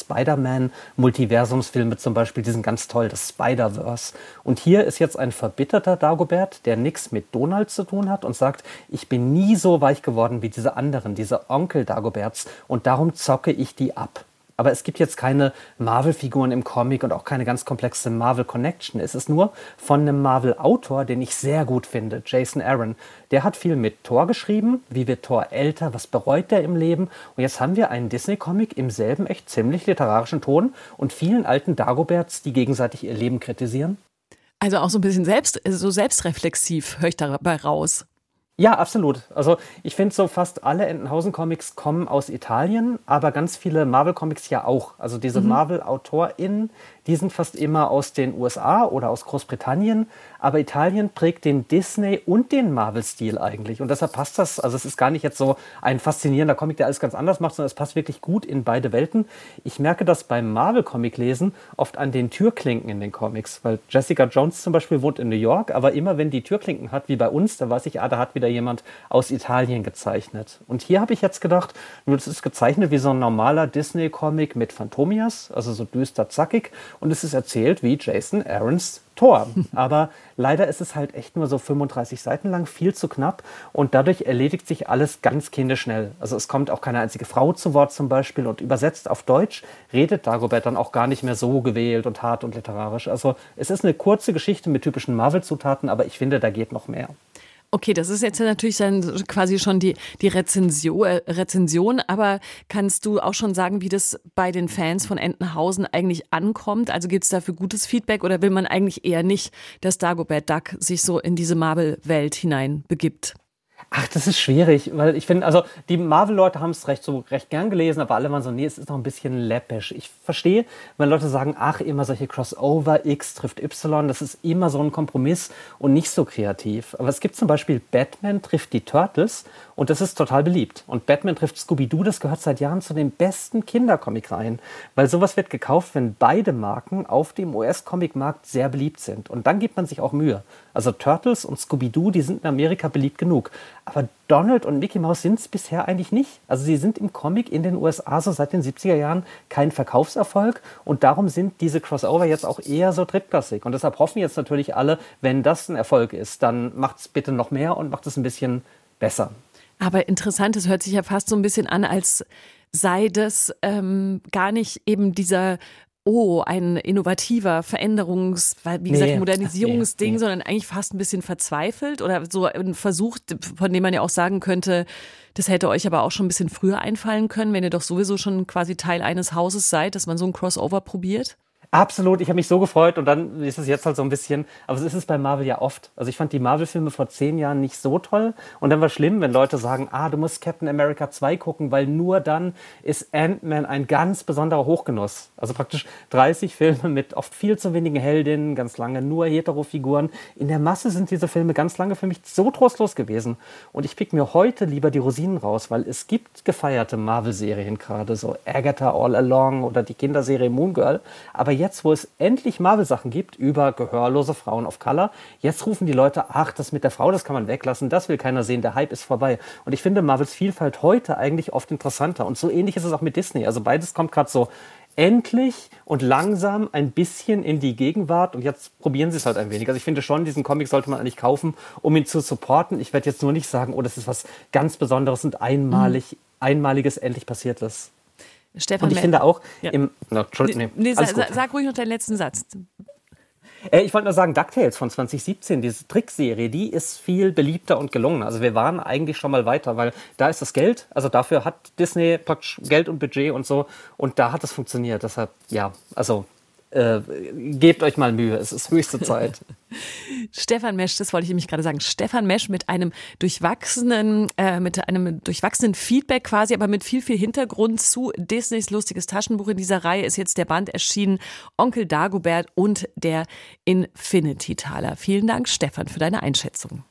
Spider-Man-Multiversumsfilme zum Beispiel, die sind ganz toll, das Spider-Verse. Und hier ist jetzt ein verbitterter Dagobert, der nichts mit Donald zu tun hat und sagt, ich bin nie so weich geworden wie diese anderen, diese Onkel Dagoberts und darum zocke ich die ab. Aber es gibt jetzt keine Marvel-Figuren im Comic und auch keine ganz komplexe Marvel-Connection. Es ist nur von einem Marvel-Autor, den ich sehr gut finde, Jason Aaron. Der hat viel mit Thor geschrieben. Wie wird Thor älter? Was bereut er im Leben? Und jetzt haben wir einen Disney-Comic im selben echt ziemlich literarischen Ton und vielen alten Dagoberts, die gegenseitig ihr Leben kritisieren. Also auch so ein bisschen selbst, so selbstreflexiv höre ich dabei raus. Ja, absolut. Also ich finde so fast alle Entenhausen-Comics kommen aus Italien, aber ganz viele Marvel-Comics ja auch. Also diese mhm. Marvel-AutorInnen, die sind fast immer aus den U S A oder aus Großbritannien, aber Italien prägt den Disney- und den Marvel-Stil eigentlich. Und deshalb passt das, also es ist gar nicht jetzt so ein faszinierender Comic, der alles ganz anders macht, sondern es passt wirklich gut in beide Welten. Ich merke das beim Marvel-Comic-Lesen oft an den Türklinken in den Comics, weil Jessica Jones zum Beispiel wohnt in New York, aber immer wenn die Türklinken hat, wie bei uns, da weiß ich, ah, da hat wieder jemand aus Italien gezeichnet. Und hier habe ich jetzt gedacht, nur das ist gezeichnet wie so ein normaler Disney-Comic mit Phantomias, also so düster zackig, und es ist erzählt wie Jason Aarons Thor. Aber leider ist es halt echt nur so fünfunddreißig Seiten lang, viel zu knapp und dadurch erledigt sich alles ganz kinderschnell. Also es kommt auch keine einzige Frau zu Wort zum Beispiel und übersetzt auf Deutsch redet Dagobert dann auch gar nicht mehr so gewählt und hart und literarisch. Also es ist eine kurze Geschichte mit typischen Marvel-Zutaten, aber ich finde, da geht noch mehr. Okay, das ist jetzt natürlich dann quasi schon die, die Rezension, äh, Rezension, aber kannst du auch schon sagen, wie das bei den Fans von Entenhausen eigentlich ankommt? Also gibt es dafür gutes Feedback oder will man eigentlich eher nicht, dass Dagobert Duck sich so in diese Marvel-Welt hinein begibt? Ach, das ist schwierig, weil ich finde, also die Marvel-Leute haben es recht so recht gern gelesen, aber alle waren so, nee, es ist noch ein bisschen läppisch. Ich verstehe, wenn Leute sagen, ach, immer solche Crossover, X trifft Y, das ist immer so ein Kompromiss und nicht so kreativ. Aber es gibt zum Beispiel Batman trifft die Turtles und das ist total beliebt. Und Batman trifft Scooby-Doo, das gehört seit Jahren zu den besten Kindercomic-Reihen, weil sowas wird gekauft, wenn beide Marken auf dem U S-Comic-Markt sehr beliebt sind. Und dann gibt man sich auch Mühe. Also Turtles und Scooby-Doo, die sind in Amerika beliebt genug. Aber Donald und Mickey Mouse sind es bisher eigentlich nicht. Also sie sind im Comic in den U S A so seit den siebziger Jahren kein Verkaufserfolg und darum sind diese Crossover jetzt auch eher so drittklassig. Und deshalb hoffen jetzt natürlich alle, wenn das ein Erfolg ist, dann macht es bitte noch mehr und macht es ein bisschen besser. Aber interessant, es hört sich ja fast so ein bisschen an, als sei das ähm, gar nicht eben dieser Oh, ein innovativer Veränderungs-, wie gesagt, nee, Modernisierungsding, nee, nee. sondern eigentlich fast ein bisschen verzweifelt oder so ein Versuch, von dem man ja auch sagen könnte, das hätte euch aber auch schon ein bisschen früher einfallen können, wenn ihr doch sowieso schon quasi Teil eines Hauses seid, dass man so ein Crossover probiert? Absolut, ich habe mich so gefreut und dann ist es jetzt halt so ein bisschen, aber es ist bei Marvel ja oft. Also ich fand die Marvel-Filme vor zehn Jahren nicht so toll und dann war es schlimm, wenn Leute sagen, ah, du musst Captain America zwei gucken, weil nur dann ist Ant-Man ein ganz besonderer Hochgenuss. Also praktisch dreißig Filme mit oft viel zu wenigen Heldinnen, ganz lange nur Hetero-Figuren. In der Masse sind diese Filme ganz lange für mich so trostlos gewesen und ich pick mir heute lieber die Rosinen raus, weil es gibt gefeierte Marvel-Serien gerade, so Agatha All Along oder die Kinderserie Moon Girl, aber jetzt, wo es endlich Marvel-Sachen gibt über gehörlose Frauen of Color, jetzt rufen die Leute, ach, das mit der Frau, das kann man weglassen, das will keiner sehen, der Hype ist vorbei. Und ich finde Marvels Vielfalt heute eigentlich oft interessanter. Und so ähnlich ist es auch mit Disney. Also beides kommt gerade so endlich und langsam ein bisschen in die Gegenwart und jetzt probieren sie es halt ein wenig. Also ich finde schon, diesen Comic sollte man eigentlich kaufen, um ihn zu supporten. Ich werde jetzt nur nicht sagen, oh, das ist was ganz Besonderes und einmalig, mhm. Einmaliges endlich passiert ist. Stefan, und ich finde auch, ja. im, no, Entschuldigung, nee, nee, sag, sag ruhig noch deinen letzten Satz. Äh, ich wollte nur sagen, DuckTales von zwanzig siebzehn, diese Trickserie, die ist viel beliebter und gelungen. Also wir waren eigentlich schon mal weiter, weil da ist das Geld, also dafür hat Disney praktisch Geld und Budget und so und da hat es funktioniert. Deshalb, ja, also äh, gebt euch mal Mühe, es ist höchste Zeit. Stefan Mesch, das wollte ich nämlich gerade sagen. Stefan Mesch mit einem durchwachsenen, äh, mit einem durchwachsenen Feedback quasi, aber mit viel, viel Hintergrund zu Disneys lustiges Taschenbuch. In dieser Reihe ist jetzt der Band erschienen, Onkel Dagobert und der Infinity-Taler. Vielen Dank, Stefan, für deine Einschätzung.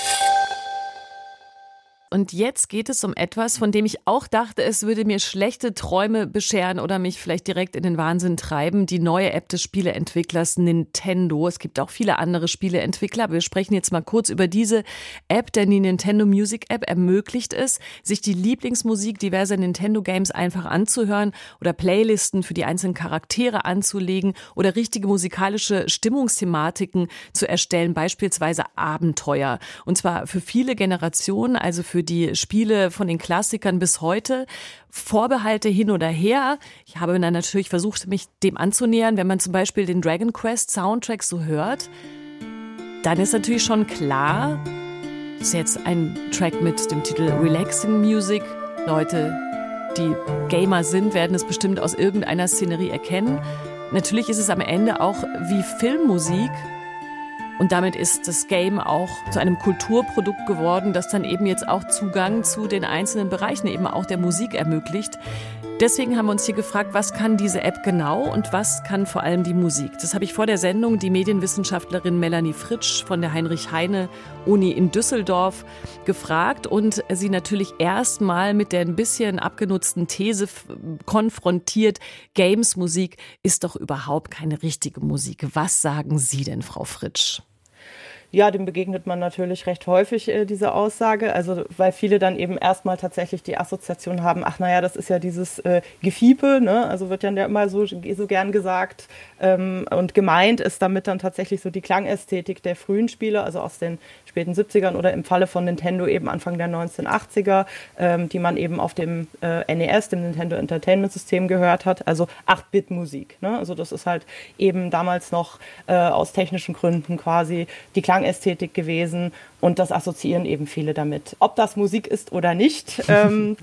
Und jetzt geht es um etwas, von dem ich auch dachte, es würde mir schlechte Träume bescheren oder mich vielleicht direkt in den Wahnsinn treiben. Die neue App des Spieleentwicklers Nintendo. Es gibt auch viele andere Spieleentwickler, aber wir sprechen jetzt mal kurz über diese App, denn die Nintendo Music App ermöglicht es, sich die Lieblingsmusik diverser Nintendo Games einfach anzuhören oder Playlisten für die einzelnen Charaktere anzulegen oder richtige musikalische Stimmungsthematiken zu erstellen, beispielsweise Abenteuer. Und zwar für viele Generationen, also für die Spiele von den Klassikern bis heute. Vorbehalte hin oder her. Ich habe dann natürlich versucht, mich dem anzunähern. Wenn man zum Beispiel den Dragon Quest Soundtrack so hört, dann ist natürlich schon klar, das ist jetzt ein Track mit dem Titel Relaxing Music. Leute, die Gamer sind, werden es bestimmt aus irgendeiner Szenerie erkennen. Natürlich ist es am Ende auch wie Filmmusik. Und damit ist das Game auch zu einem Kulturprodukt geworden, das dann eben jetzt auch Zugang zu den einzelnen Bereichen eben auch der Musik ermöglicht. Deswegen haben wir uns hier gefragt, was kann diese App genau und was kann vor allem die Musik? Das habe ich vor der Sendung die Medienwissenschaftlerin Melanie Fritsch von der Heinrich-Heine-Uni in Düsseldorf gefragt und sie natürlich erstmal mit der ein bisschen abgenutzten These konfrontiert, Games-Musik ist doch überhaupt keine richtige Musik. Was sagen Sie denn, Frau Fritsch? Ja, dem begegnet man natürlich recht häufig, äh, diese Aussage, also weil viele dann eben erstmal tatsächlich die Assoziation haben, ach naja, das ist ja dieses äh, Gefiepe, ne? Also wird ja immer so, so gern gesagt ähm, und gemeint ist damit dann tatsächlich so die Klangästhetik der frühen Spiele, also aus den späten siebzigern oder im Falle von Nintendo eben Anfang der neunzehnhundertachtziger, ähm, die man eben auf dem äh, N E S, dem Nintendo Entertainment System gehört hat, also acht-Bit-Musik, ne? Also das ist halt eben damals noch äh, aus technischen Gründen quasi die Klang Ästhetik gewesen und das assoziieren eben viele damit. Ob das Musik ist oder nicht, ähm,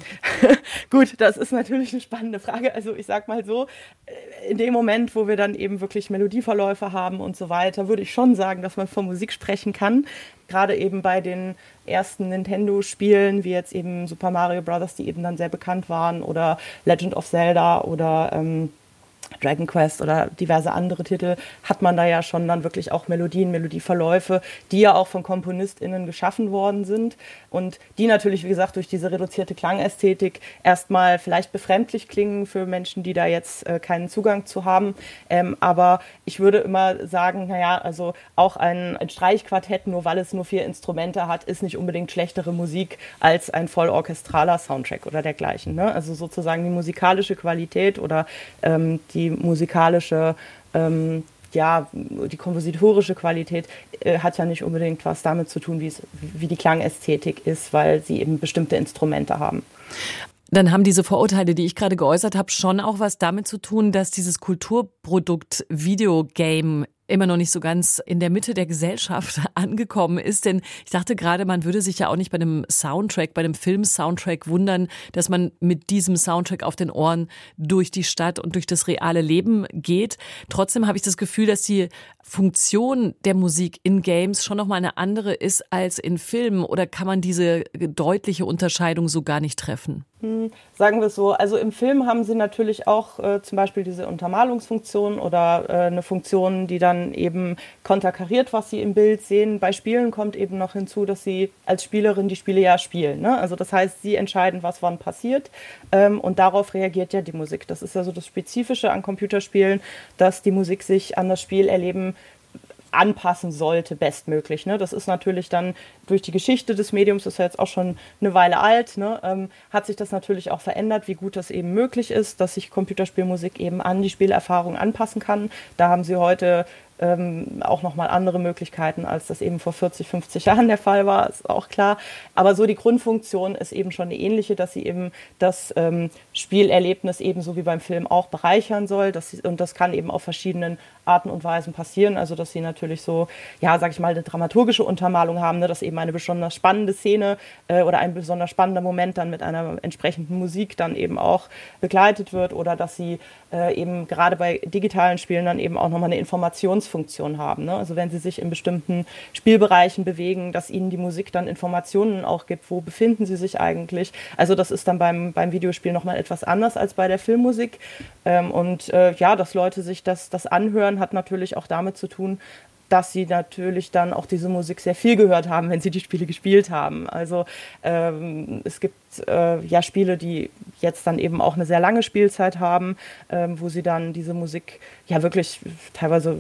gut, das ist natürlich eine spannende Frage. Also ich sag mal so, in dem Moment, wo wir dann eben wirklich Melodieverläufe haben und so weiter, würde ich schon sagen, dass man von Musik sprechen kann. Gerade eben bei den ersten Nintendo-Spielen, wie jetzt eben Super Mario Bros., die eben dann sehr bekannt waren, oder Legend of Zelda oder ähm, Dragon Quest oder diverse andere Titel, hat man da ja schon dann wirklich auch Melodien, Melodieverläufe, die ja auch von KomponistInnen geschaffen worden sind und die natürlich, wie gesagt, durch diese reduzierte Klangästhetik erstmal vielleicht befremdlich klingen für Menschen, die da jetzt äh, keinen Zugang zu haben. Ähm, aber ich würde immer sagen, naja, also auch ein, ein Streichquartett, nur weil es nur vier Instrumente hat, ist nicht unbedingt schlechtere Musik als ein voll orchestraler Soundtrack oder dergleichen, ne? Also sozusagen die musikalische Qualität oder ähm, die Die musikalische, ähm, ja, die kompositorische Qualität äh, hat ja nicht unbedingt was damit zu tun, wie die Klangästhetik ist, weil sie eben bestimmte Instrumente haben. Dann haben diese Vorurteile, die ich gerade geäußert habe, schon auch was damit zu tun, dass dieses Kulturprodukt Videogame immer noch nicht so ganz in der Mitte der Gesellschaft angekommen ist. Denn ich dachte gerade, man würde sich ja auch nicht bei einem Soundtrack, bei einem Film-Soundtrack wundern, dass man mit diesem Soundtrack auf den Ohren durch die Stadt und durch das reale Leben geht. Trotzdem habe ich das Gefühl, dass die Funktion der Musik in Games schon nochmal eine andere ist als in Filmen. Oder kann man diese deutliche Unterscheidung so gar nicht treffen? Hm, sagen wir es so, also im Film haben sie natürlich auch äh, zum Beispiel diese Untermalungsfunktion oder äh, eine Funktion, die dann eben konterkariert, was sie im Bild sehen. Bei Spielen kommt eben noch hinzu, dass sie als Spielerin die Spiele ja spielen, ne? Also das heißt, sie entscheiden, was wann passiert, ähm, und darauf reagiert ja die Musik. Das ist ja so das Spezifische an Computerspielen, dass die Musik sich an das Spielerleben anpassen sollte, bestmöglich. Ne? Das ist natürlich dann durch die Geschichte des Mediums, das ist ja jetzt auch schon eine Weile alt, ne? ähm, hat sich das natürlich auch verändert, wie gut das eben möglich ist, dass sich Computerspielmusik eben an die Spielerfahrung anpassen kann. Da haben sie heute ähm, auch nochmal andere Möglichkeiten, als das eben vor vierzig, fünfzig Jahren der Fall war, ist auch klar. Aber so die Grundfunktion ist eben schon eine ähnliche, dass sie eben das ähm, Spielerlebnis ebenso wie beim Film auch bereichern soll. Dass sie, und das kann eben auf verschiedenen Arten und Weisen passieren. Also dass sie natürlich so, ja, sag ich mal, eine dramaturgische Untermalung haben, ne? Dass eben eine besonders spannende Szene äh, oder ein besonders spannender Moment dann mit einer entsprechenden Musik dann eben auch begleitet wird oder dass sie äh, eben gerade bei digitalen Spielen dann eben auch nochmal eine Informationsfunktion haben. Ne? Also wenn sie sich in bestimmten Spielbereichen bewegen, dass ihnen die Musik dann Informationen auch gibt, wo befinden sie sich eigentlich. Also das ist dann beim, beim Videospiel nochmal etwas anders als bei der Filmmusik. Ähm, und äh, ja, dass Leute sich das, das anhören, hat natürlich auch damit zu tun, dass sie natürlich dann auch diese Musik sehr viel gehört haben, wenn sie die Spiele gespielt haben. Also ähm, es gibt äh, ja Spiele, die jetzt dann eben auch eine sehr lange Spielzeit haben, ähm, wo sie dann diese Musik ja wirklich teilweise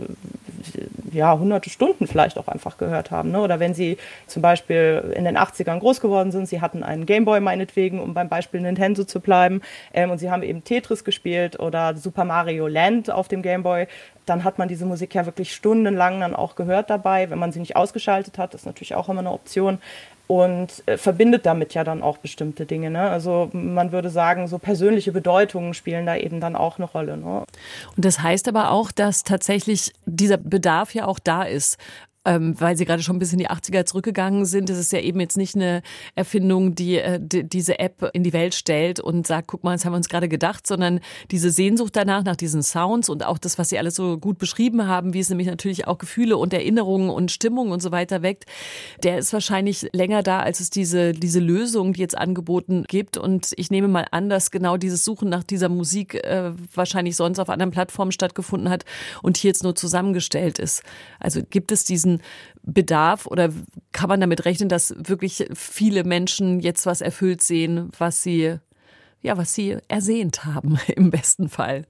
ja hunderte Stunden vielleicht auch einfach gehört haben. Ne? Oder wenn sie zum Beispiel in den achtzigern groß geworden sind, sie hatten einen Gameboy meinetwegen, um beim Beispiel Nintendo zu bleiben, ähm, und sie haben eben Tetris gespielt oder Super Mario Land auf dem Gameboy, dann hat man diese Musik ja wirklich stundenlang dann auch gehört dabei, wenn man sie nicht ausgeschaltet hat, das ist natürlich auch immer eine Option. Und äh, verbindet damit ja dann auch bestimmte Dinge. Ne? Also man würde sagen, so persönliche Bedeutungen spielen da eben dann auch eine Rolle. Ne? Und das heißt aber auch, dass tatsächlich dieser Bedarf ja auch da ist. Ähm, weil Sie gerade schon ein bisschen in die achtziger zurückgegangen sind. Das ist ja eben jetzt nicht eine Erfindung, die, äh, die diese App in die Welt stellt und sagt, guck mal, das haben wir uns gerade gedacht, sondern diese Sehnsucht danach, nach diesen Sounds und auch das, was Sie alles so gut beschrieben haben, wie es nämlich natürlich auch Gefühle und Erinnerungen und Stimmung und so weiter weckt, der ist wahrscheinlich länger da, als es diese, diese Lösung, die jetzt angeboten gibt. Und ich nehme mal an, dass genau dieses Suchen nach dieser Musik äh, wahrscheinlich sonst auf anderen Plattformen stattgefunden hat und hier jetzt nur zusammengestellt ist. Also gibt es diesen Bedarf oder kann man damit rechnen, dass wirklich viele Menschen jetzt was erfüllt sehen, was sie, ja, was sie ersehnt haben im besten Fall?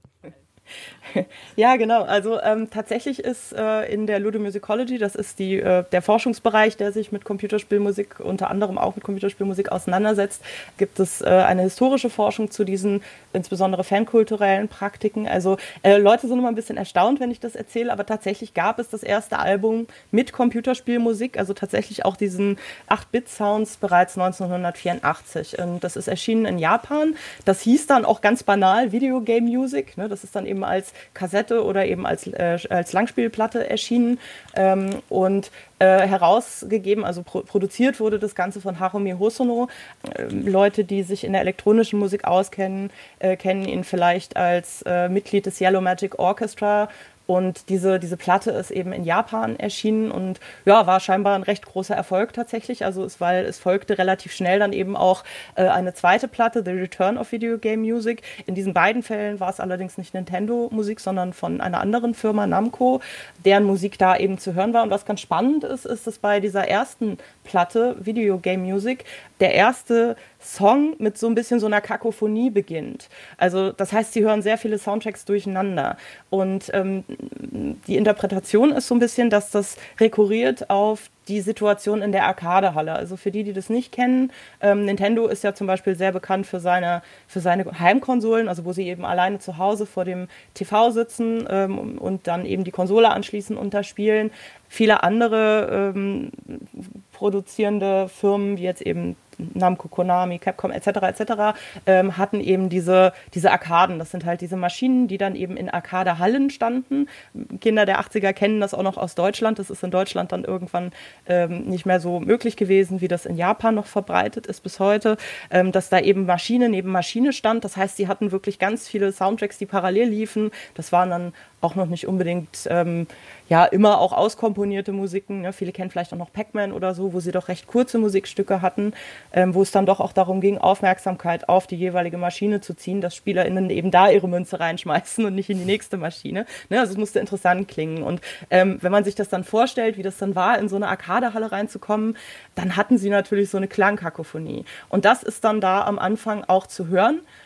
Ja, genau. Also ähm, tatsächlich ist äh, in der Ludomusicology, das ist die, äh, der Forschungsbereich, der sich mit Computerspielmusik, unter anderem auch mit Computerspielmusik auseinandersetzt, gibt es äh, eine historische Forschung zu diesen insbesondere fankulturellen Praktiken. Also äh, Leute sind immer ein bisschen erstaunt, wenn ich das erzähle, aber tatsächlich gab es das erste Album mit Computerspielmusik, also tatsächlich auch diesen acht-Bit-Sounds bereits neunzehnhundertvierundachtzig. Und das ist erschienen in Japan. Das hieß dann auch ganz banal Video Game Music. Ne? Das ist dann eben als Kassette oder eben als, äh, als Langspielplatte erschienen ähm, und äh, herausgegeben, also pro- produziert wurde das Ganze von Harumi Hosono. Äh, Leute, die sich in der elektronischen Musik auskennen, äh, kennen ihn vielleicht als äh, Mitglied des Yellow Magic Orchestra. Und diese, diese Platte ist eben in Japan erschienen und ja, war scheinbar ein recht großer Erfolg tatsächlich. Also es, weil es folgte relativ schnell dann eben auch äh, eine zweite Platte, The Return of Video Game Music. In diesen beiden Fällen war es allerdings nicht Nintendo-Musik, sondern von einer anderen Firma, Namco, deren Musik da eben zu hören war. Und was ganz spannend ist, ist, dass bei dieser ersten Platte, Video Game Music, der erste Song mit so ein bisschen so einer Kakophonie beginnt. Also das heißt, sie hören sehr viele Soundtracks durcheinander. Und ähm, die Interpretation ist so ein bisschen, dass das rekurriert auf die Situation in der Arcadehalle. Also für die, die das nicht kennen, ähm, Nintendo ist ja zum Beispiel sehr bekannt für seine, für seine Heimkonsolen, also wo sie eben alleine zu Hause vor dem T V sitzen ähm, und dann eben die Konsole anschließen und da spielen. Viele andere ähm, produzierende Firmen, wie jetzt eben Namco, Konami, Capcom et cetera et cetera, ähm, hatten eben diese, diese Arkaden. Das sind halt diese Maschinen, die dann eben in Arcadehallen standen. Kinder der achtziger kennen das auch noch aus Deutschland. Das ist in Deutschland dann irgendwann ähm, nicht mehr so möglich gewesen, wie das in Japan noch verbreitet ist bis heute, ähm, dass da eben Maschine neben Maschine stand. Das heißt, sie hatten wirklich ganz viele Soundtracks, die parallel liefen. Das waren dann auch noch nicht unbedingt ähm, ja immer auch auskomponierte Musiken. Ne? Viele kennen vielleicht auch noch Pac-Man oder so, wo sie doch recht kurze Musikstücke hatten, ähm, wo es dann doch auch darum ging, Aufmerksamkeit auf die jeweilige Maschine zu ziehen, dass SpielerInnen eben da ihre Münze reinschmeißen und nicht in die nächste Maschine. Ne? Also es musste interessant klingen. Und ähm, wenn man sich das dann vorstellt, wie das dann war, in so eine Arcadehalle reinzukommen, dann hatten sie natürlich so eine Klangkakophonie. Und das ist dann da am Anfang auch zu hören.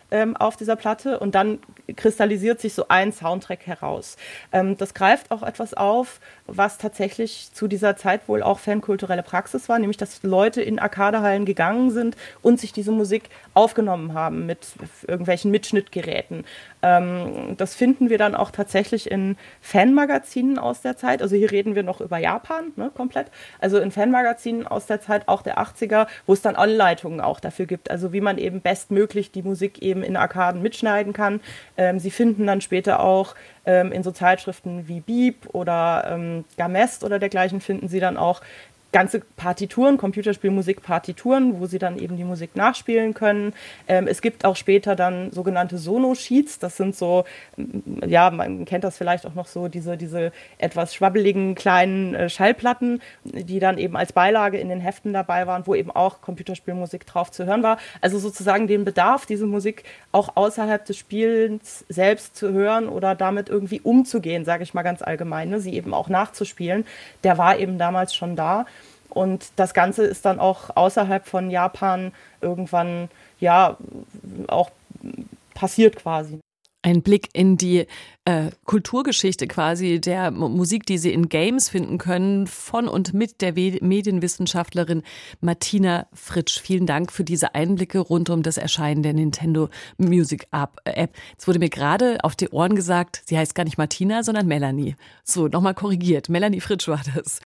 ähm, auf dieser Platte und dann kristallisiert sich so ein Soundtrack heraus. Ähm, das greift auch etwas auf, was tatsächlich zu dieser Zeit wohl auch fankulturelle Praxis war, nämlich dass Leute in Arcadehallen gegangen sind und sich diese Musik aufgenommen haben mit irgendwelchen Mitschnittgeräten. Ähm, das finden wir dann auch tatsächlich in Fanmagazinen aus der Zeit. Also hier reden wir noch über Japan, ne, komplett. Also in Fanmagazinen aus der Zeit, auch der achtziger, wo es dann Anleitungen auch dafür gibt. Also wie man eben bestmöglich die Musik eben in Arkaden mitschneiden kann. Ähm, sie finden dann später auch ähm, in so Zeitschriften wie Beep oder ähm, Gamest oder dergleichen finden sie dann auch ganze Partituren, Computerspielmusik-Partituren, wo sie dann eben die Musik nachspielen können. Ähm, es gibt auch später dann sogenannte Sono-Sheets. Das sind so, ja, man kennt das vielleicht auch noch so, diese, diese etwas schwabbeligen kleinen äh, Schallplatten, die dann eben als Beilage in den Heften dabei waren, wo eben auch Computerspielmusik drauf zu hören war. Also sozusagen den Bedarf, diese Musik auch außerhalb des Spielens selbst zu hören oder damit irgendwie umzugehen, sage ich mal ganz allgemein, ne? Sie eben auch nachzuspielen, der war eben damals schon da. Und das Ganze ist dann auch außerhalb von Japan irgendwann, ja, auch passiert quasi. Ein Blick in die äh, Kulturgeschichte quasi der M- Musik, die Sie in Games finden können, von und mit der We- Medienwissenschaftlerin Martina Fritsch. Vielen Dank für diese Einblicke rund um das Erscheinen der Nintendo Music App. Jetzt wurde mir gerade auf die Ohren gesagt, sie heißt gar nicht Martina, sondern Melanie. So, nochmal korrigiert. Melanie Fritsch war das.